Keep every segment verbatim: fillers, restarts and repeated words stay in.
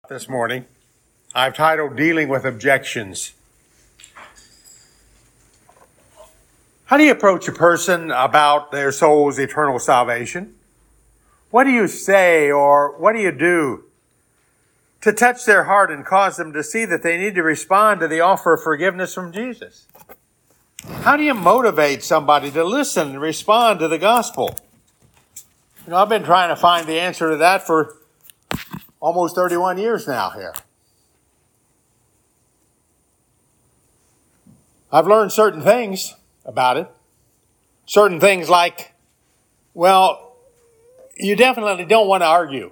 This morning, I've titled Dealing with Objections. How do you approach a person about their soul's eternal salvation? What do you say or what do you do to touch their heart and cause them to see that they need to respond to the offer of forgiveness from Jesus? How do you motivate somebody to listen and respond to the gospel? You know, I've been trying to find the answer to that for almost thirty-one years now here. I've learned certain things about it. Certain things like, well, you definitely don't want to argue.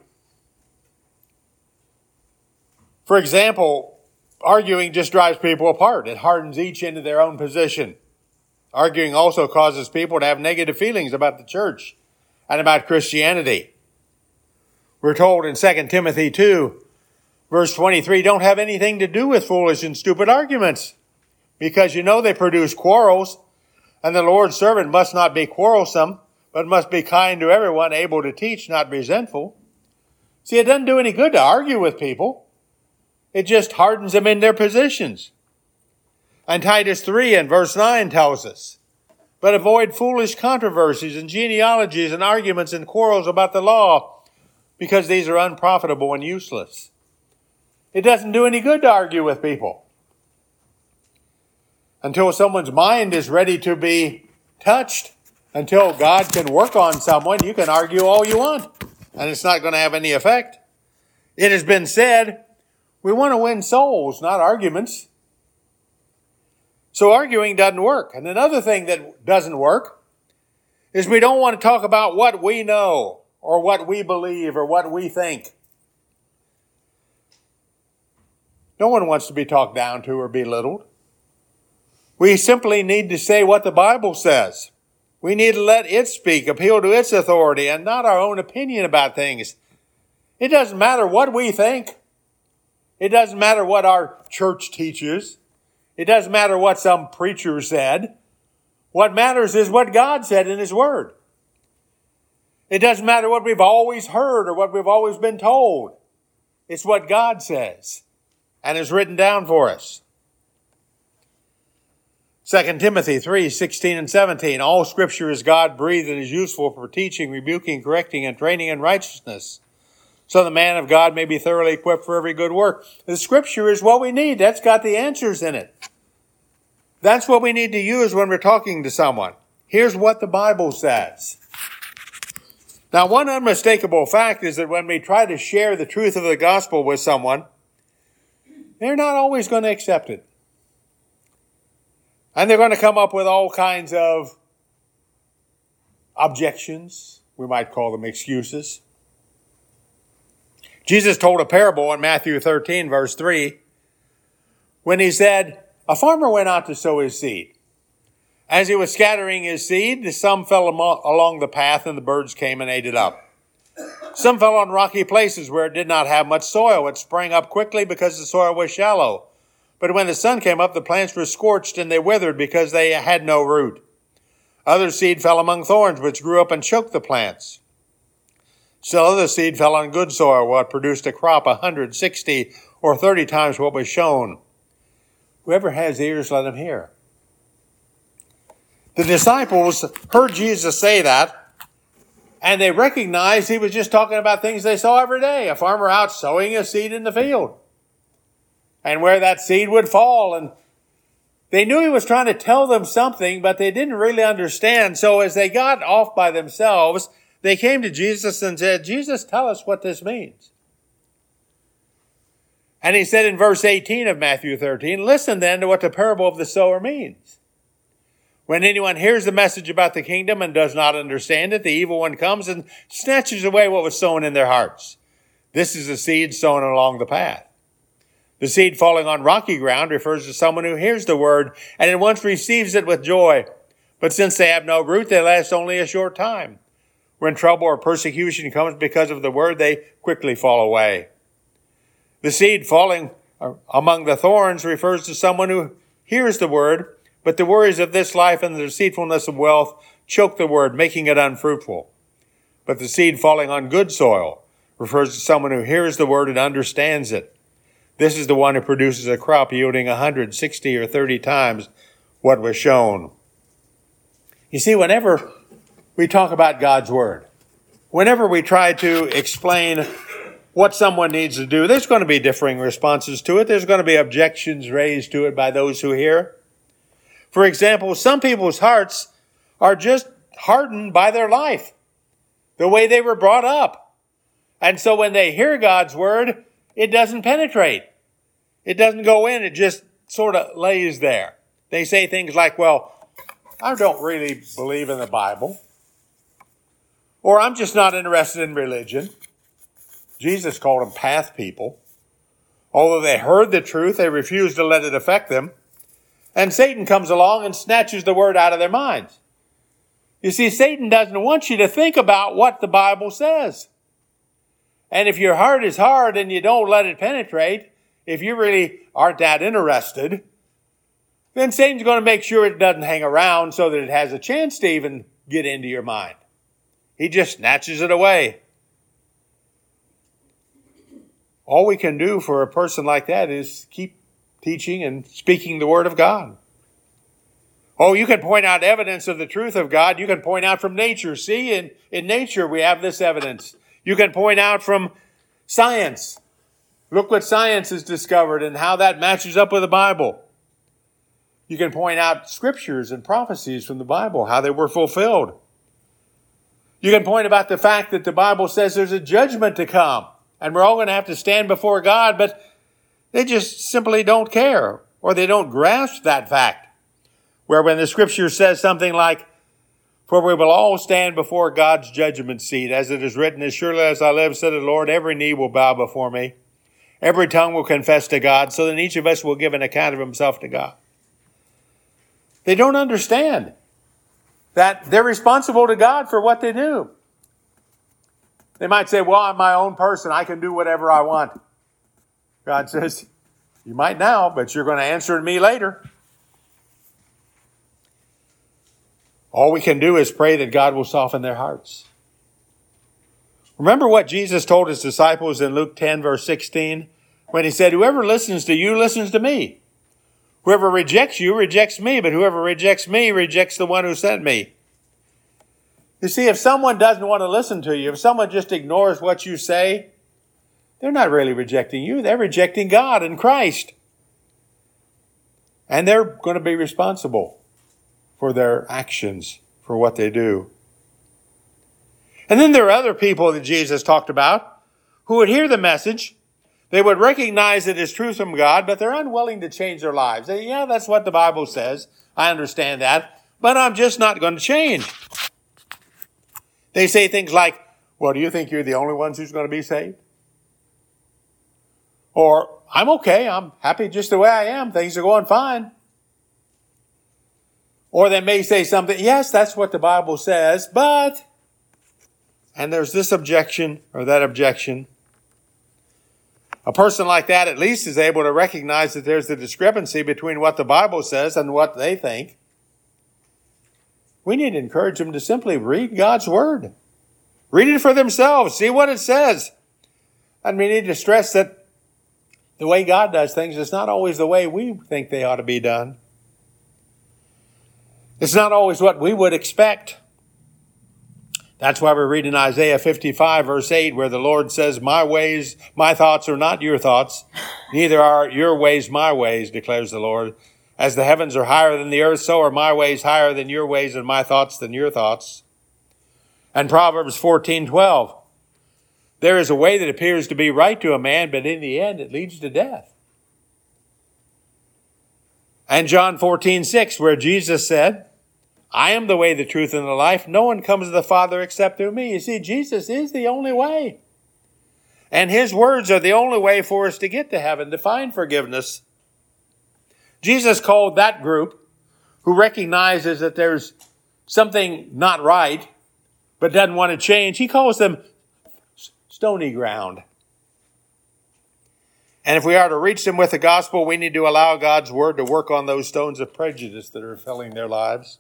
For example, arguing just drives people apart. It hardens each into their own position. Arguing also causes people to have negative feelings about the church and about Christianity. We're told in Second Timothy two, verse twenty-three, don't have anything to do with foolish and stupid arguments, because you know they produce quarrels, and the Lord's servant must not be quarrelsome, but must be kind to everyone, able to teach, not resentful. See, it doesn't do any good to argue with people. It just hardens them in their positions. And Titus three and verse nine tells us, but avoid foolish controversies and genealogies and arguments and quarrels about the law, because these are unprofitable and useless. It doesn't do any good to argue with people. Until someone's mind is ready to be touched, until God can work on someone, you can argue all you want, and it's not going to have any effect. It has been said, we want to win souls, not arguments. So arguing doesn't work. And another thing that doesn't work is we don't want to talk about what we know, or what we believe, or what we think. No one wants to be talked down to or belittled. We simply need to say what the Bible says. We need to let it speak, appeal to its authority, and not our own opinion about things. It doesn't matter what we think. It doesn't matter what our church teaches. It doesn't matter what some preacher said. What matters is what God said in His Word. It doesn't matter what we've always heard or what we've always been told. It's what God says and is written down for us. Second Timothy three, sixteen and seventeen. All Scripture is God-breathed and is useful for teaching, rebuking, correcting, and training in righteousness, so the man of God may be thoroughly equipped for every good work. The Scripture is what we need. That's got the answers in it. That's what we need to use when we're talking to someone. Here's what the Bible says. Now, one unmistakable fact is that when we try to share the truth of the gospel with someone, they're not always going to accept it. And they're going to come up with all kinds of objections. We might call them excuses. Jesus told a parable in Matthew thirteen, verse three, when he said, a farmer went out to sow his seed. As he was scattering his seed, some fell along the path and the birds came and ate it up. Some fell on rocky places where it did not have much soil. It sprang up quickly because the soil was shallow. But when the sun came up, the plants were scorched and they withered because they had no root. Other seed fell among thorns, which grew up and choked the plants. Still other seed fell on good soil, where it produced a crop a hundred, sixty, or thirty times what was shown. Whoever has ears, let him hear. The disciples heard Jesus say that, and they recognized he was just talking about things they saw every day. A farmer out sowing a seed in the field, and where that seed would fall. And they knew he was trying to tell them something, but they didn't really understand. So as they got off by themselves, they came to Jesus and said, Jesus, tell us what this means. And he said in verse eighteen of Matthew thirteen, listen then to what the parable of the sower means. When anyone hears the message about the kingdom and does not understand it, the evil one comes and snatches away what was sown in their hearts. This is the seed sown along the path. The seed falling on rocky ground refers to someone who hears the word and at once receives it with joy. But since they have no root, they last only a short time. When trouble or persecution comes because of the word, they quickly fall away. The seed falling among the thorns refers to someone who hears the word, but the worries of this life and the deceitfulness of wealth choke the word, making it unfruitful. But the seed falling on good soil refers to someone who hears the word and understands it. This is the one who produces a crop yielding one hundred, sixty, or thirty times what was shown. You see, whenever we talk about God's word, whenever we try to explain what someone needs to do, there's going to be differing responses to it. There's going to be objections raised to it by those who hear. For example, some people's hearts are just hardened by their life, the way they were brought up. And so when they hear God's word, it doesn't penetrate. It doesn't go in. It just sort of lays there. They say things like, well, I don't really believe in the Bible. Or I'm just not interested in religion. Jesus called them path people. Although they heard the truth, they refused to let it affect them. And Satan comes along and snatches the word out of their minds. You see, Satan doesn't want you to think about what the Bible says. And if your heart is hard and you don't let it penetrate, if you really aren't that interested, then Satan's going to make sure it doesn't hang around so that it has a chance to even get into your mind. He just snatches it away. All we can do for a person like that is keep teaching and speaking the word of God. Oh, you can point out evidence of the truth of God. You can point out from nature. See, in, in nature we have this evidence. You can point out from science. Look what science has discovered and how that matches up with the Bible. You can point out scriptures and prophecies from the Bible, how they were fulfilled. You can point about the fact that the Bible says there's a judgment to come, and we're all going to have to stand before God, but they just simply don't care, or they don't grasp that fact. Where when the scripture says something like, for we will all stand before God's judgment seat, as it is written, as surely as I live, said the Lord, every knee will bow before me. Every tongue will confess to God, so that each of us will give an account of himself to God. They don't understand that they're responsible to God for what they do. They might say, well, I'm my own person. I can do whatever I want. God says, you might now, but you're going to answer to me later. All we can do is pray that God will soften their hearts. Remember what Jesus told his disciples in Luke ten, verse sixteen, when he said, whoever listens to you listens to me. Whoever rejects you rejects me, but whoever rejects me rejects the one who sent me. You see, if someone doesn't want to listen to you, if someone just ignores what you say, they're not really rejecting you. They're rejecting God and Christ. And they're going to be responsible for their actions, for what they do. And then there are other people that Jesus talked about who would hear the message. They would recognize it as truth from God, but they're unwilling to change their lives. They, yeah, that's what the Bible says. I understand that, but I'm just not going to change. They say things like, well, do you think you're the only ones who's going to be saved? Or, I'm okay. I'm happy just the way I am. Things are going fine. Or they may say something, yes, that's what the Bible says, but, and there's this objection or that objection. A person like that at least is able to recognize that there's a discrepancy between what the Bible says and what they think. We need to encourage them to simply read God's word. Read it for themselves. See what it says. And we need to stress that the way God does things is not always the way we think they ought to be done. It's not always what we would expect. That's why we read in Isaiah fifty-five, verse eight, where the Lord says, my ways, my thoughts are not your thoughts. Neither are your ways my ways, declares the Lord. As the heavens are higher than the earth, so are my ways higher than your ways and my thoughts than your thoughts. And Proverbs fourteen, twelve. There is a way that appears to be right to a man, but in the end it leads to death. And John fourteen, six, where Jesus said, I am the way, the truth, and the life. No one comes to the Father except through me. You see, Jesus is the only way. And his words are the only way for us to get to heaven, to find forgiveness. Jesus called that group who recognizes that there's something not right, but doesn't want to change, he calls them stony ground. And if we are to reach them with the gospel, we need to allow God's word to work on those stones of prejudice that are filling their lives.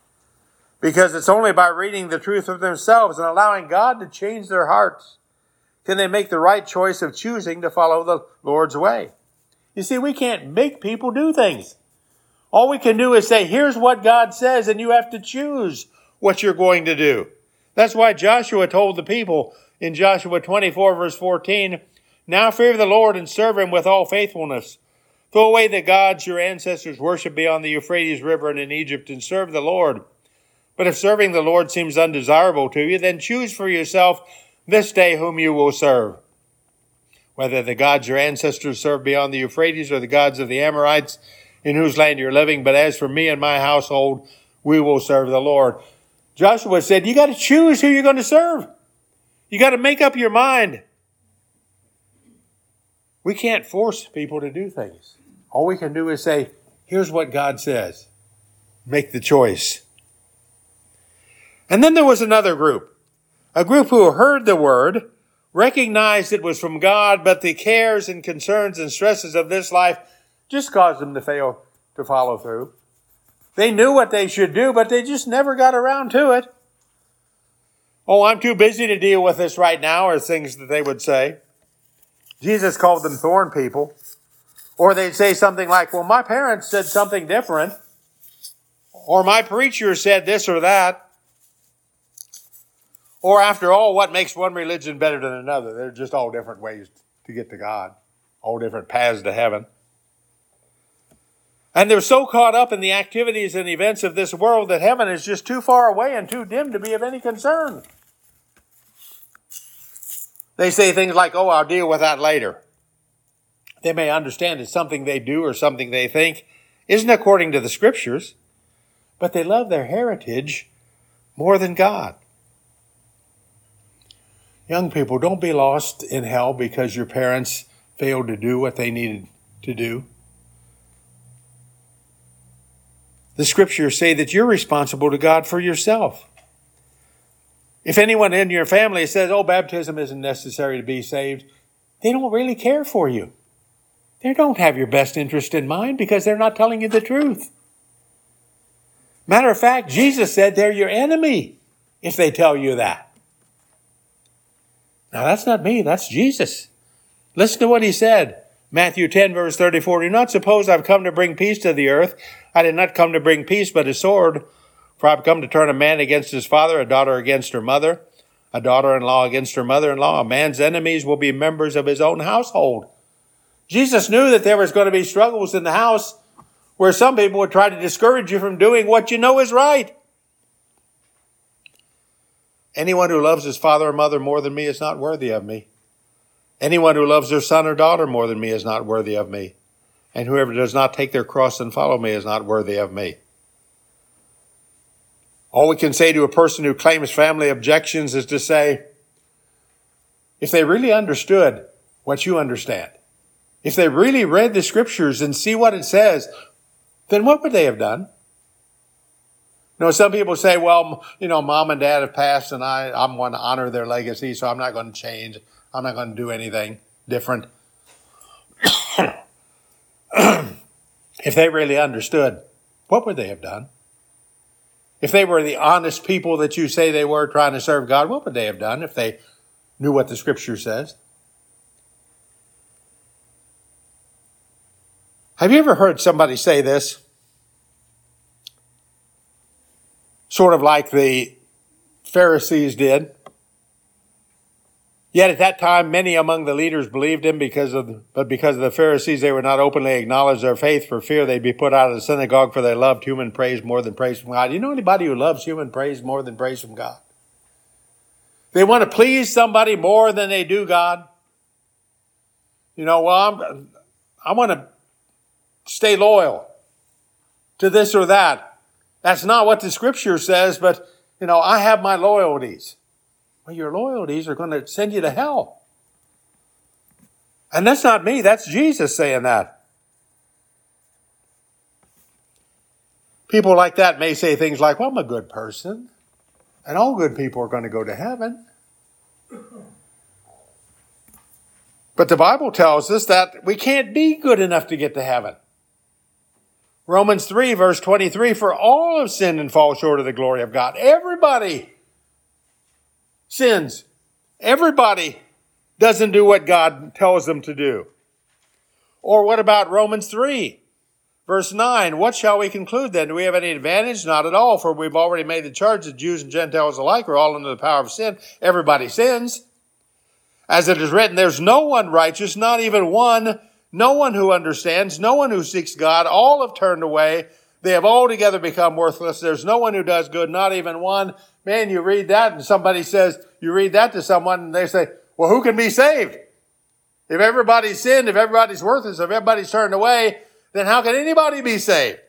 Because it's only by reading the truth of themselves and allowing God to change their hearts can they make the right choice of choosing to follow the Lord's way. You see, we can't make people do things. All we can do is say, here's what God says, and you have to choose what you're going to do. That's why Joshua told the people in Joshua twenty-four, verse fourteen, now fear the Lord and serve him with all faithfulness. Throw away the gods your ancestors worshipped beyond the Euphrates River and in Egypt, and serve the Lord. But if serving the Lord seems undesirable to you, then choose for yourself this day whom you will serve, whether the gods your ancestors served beyond the Euphrates or the gods of the Amorites in whose land you're living. But as for me and my household, we will serve the Lord. Joshua said, you got to choose who you're going to serve. You got to make up your mind. We can't force people to do things. All we can do is say, here's what God says. Make the choice. And then there was another group. A group who heard the word, recognized it was from God, but the cares and concerns and stresses of this life just caused them to fail to follow through. They knew what they should do, but they just never got around to it. Oh, I'm too busy to deal with this right now, are things that they would say. Jesus called them thorn people. Or they'd say something like, well, my parents said something different. Or my preacher said this or that. Or after all, what makes one religion better than another? They're just all different ways to get to God. All different paths to heaven. And they're so caught up in the activities and events of this world that heaven is just too far away and too dim to be of any concern. They say things like, oh, I'll deal with that later. They may understand that something they do or something they think isn't according to the Scriptures, but they love their heritage more than God. Young people, don't be lost in hell because your parents failed to do what they needed to do. The Scriptures say that you're responsible to God for yourself. If anyone in your family says, oh, baptism isn't necessary to be saved, they don't really care for you. They don't have your best interest in mind because they're not telling you the truth. Matter of fact, Jesus said they're your enemy if they tell you that. Now, that's not me. That's Jesus. Listen to what he said. Matthew ten, verse thirty-four. Do not suppose I've come to bring peace to the earth. I did not come to bring peace, but a sword. For I've come to turn a man against his father, a daughter against her mother, a daughter-in-law against her mother-in-law. A man's enemies will be members of his own household. Jesus knew that there was going to be struggles in the house where some people would try to discourage you from doing what you know is right. Anyone who loves his father or mother more than me is not worthy of me. Anyone who loves their son or daughter more than me is not worthy of me. And whoever does not take their cross and follow me is not worthy of me. All we can say to a person who claims family objections is to say, if they really understood what you understand, if they really read the Scriptures and see what it says, then what would they have done? You know, some people say, well, you know, mom and dad have passed and I, I'm going to honor their legacy, so I'm not going to change. I'm not going to do anything different. If they really understood, what would they have done? If they were the honest people that you say they were trying to serve God, what would they have done if they knew what the Scripture says? Have you ever heard somebody say this? Sort of like the Pharisees did. Yet at that time, many among the leaders believed him, because of, the, but because of the Pharisees, they would not openly acknowledge their faith for fear they'd be put out of the synagogue, for they loved human praise more than praise from God. You know anybody who loves human praise more than praise from God? They want to please somebody more than they do God. You know, well, I'm, I want to stay loyal to this or that. That's not what the Scripture says, but, you know, I have my loyalties. Well, your loyalties are going to send you to hell. And that's not me. That's Jesus saying that. People like that may say things like, well, I'm a good person, and all good people are going to go to heaven. But the Bible tells us that we can't be good enough to get to heaven. Romans three, verse twenty-three, for all have sinned and fall short of the glory of God. Everybody sins. Everybody doesn't do what God tells them to do? Or what about Romans three, verse nine? What shall we conclude then? Do we have any advantage? Not at all, for we've already made the charge that Jews and Gentiles alike are all under the power of sin. Everybody sins. As it is written, there's no one righteous, not even one, no one who understands, no one who seeks God. All have turned away. They have altogether become worthless. There's no one who does good, not even one. Man, you read that and somebody says, you read that to someone and they say, well, who can be saved? If everybody's sinned, if everybody's worthless, if everybody's turned away, then how can anybody be saved?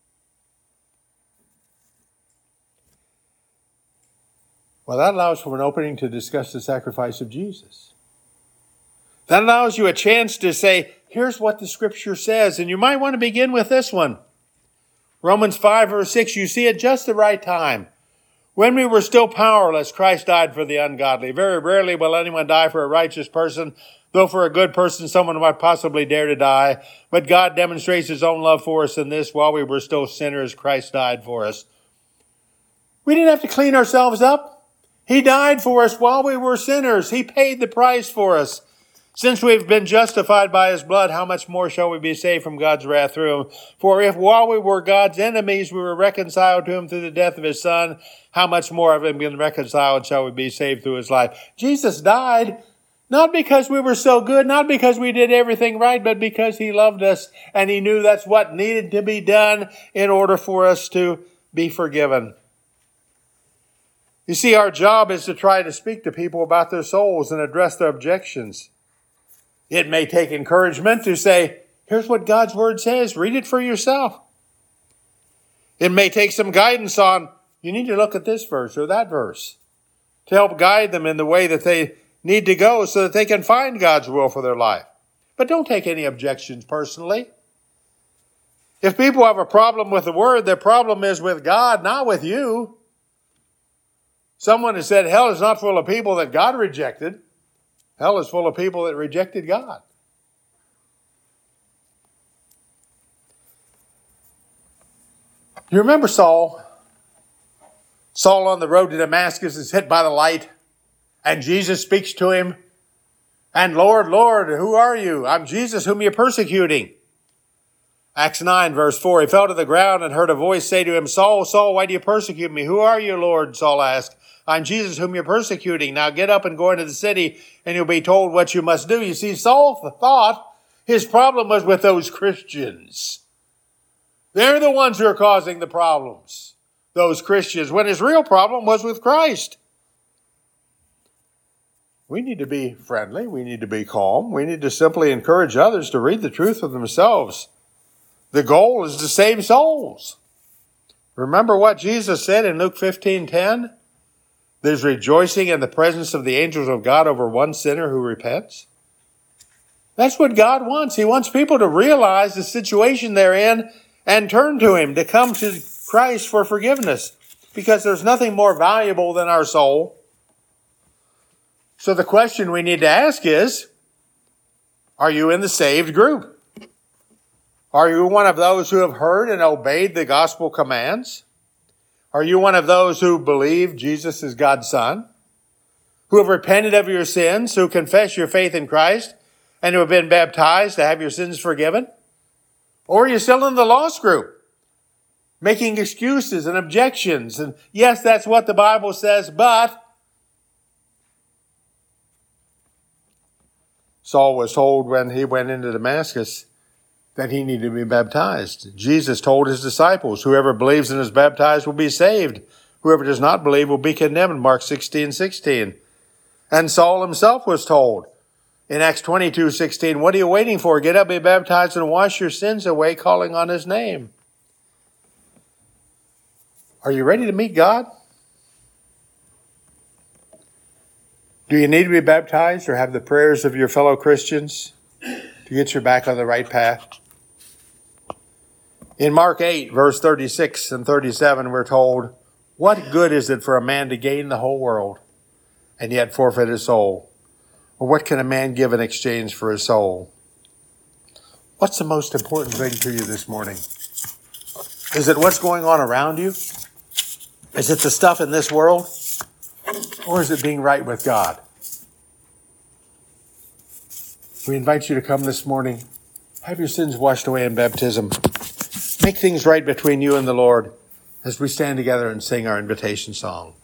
Well, that allows for an opening to discuss the sacrifice of Jesus. That allows you a chance to say, here's what the Scripture says. And you might want to begin with this one. Romans five, verse six, you see at just the right time. When we were still powerless, Christ died for the ungodly. Very rarely will anyone die for a righteous person, though for a good person someone might possibly dare to die. But God demonstrates his own love for us in this: while we were still sinners, Christ died for us. We didn't have to clean ourselves up. He died for us while we were sinners. He paid the price for us. Since we've been justified by his blood, how much more shall we be saved from God's wrath through him? For if while we were God's enemies, we were reconciled to him through the death of his Son, how much more having been reconciled shall we be saved through his life? Jesus died not because we were so good, not because we did everything right, but because he loved us and he knew that's what needed to be done in order for us to be forgiven. You see, our job is to try to speak to people about their souls and address their objections. It may take encouragement to say, here's what God's word says. Read it for yourself. It may take some guidance on, you need to look at this verse or that verse to help guide them in the way that they need to go so that they can find God's will for their life. But don't take any objections personally. If people have a problem with the word, their problem is with God, not with you. Someone has said hell is not full of people that God rejected. Hell is full of people that rejected God. You remember Saul? Saul on the road to Damascus is hit by the light, and Jesus speaks to him. And Lord, Lord, who are you? I'm Jesus whom you're persecuting. Acts nine, verse four, he fell to the ground and heard a voice say to him, Saul, Saul, why do you persecute me? Who are you, Lord? Saul asked. I'm Jesus whom you're persecuting. Now get up and go into the city and you'll be told what you must do. You see, Saul thought his problem was with those Christians. They're the ones who are causing the problems, those Christians, when his real problem was with Christ. We need to be friendly. We need to be calm. We need to simply encourage others to read the truth for themselves. The goal is to save souls. Remember what Jesus said in Luke fifteen ten? There's rejoicing in the presence of the angels of God over one sinner who repents. That's what God wants. He wants people to realize the situation they're in and turn to him, to come to Christ for forgiveness, because there's nothing more valuable than our soul. So the question we need to ask is, are you in the saved group? Are you one of those who have heard and obeyed the gospel commands? Are you one of those who believe Jesus is God's Son? Who have repented of your sins, who confess your faith in Christ, and who have been baptized to have your sins forgiven? Or are you still in the lost group, making excuses and objections? And yes, that's what the Bible says, but Saul was told when he went into Damascus that he needed to be baptized. Jesus told his disciples, whoever believes and is baptized will be saved. Whoever does not believe will be condemned. Mark sixteen sixteen. And Saul himself was told in Acts twenty-two sixteen, what are you waiting for? Get up, be baptized, and wash your sins away, calling on his name. Are you ready to meet God? Do you need to be baptized or have the prayers of your fellow Christians to get you back on the right path? In Mark eight, verse thirty-six and thirty-seven, we're told, what good is it for a man to gain the whole world and yet forfeit his soul? Or what can a man give in exchange for his soul? What's the most important thing to you this morning? Is it what's going on around you? Is it the stuff in this world? Or is it being right with God? We invite you to come this morning. Have your sins washed away in baptism. Make things right between you and the Lord as we stand together and sing our invitation song.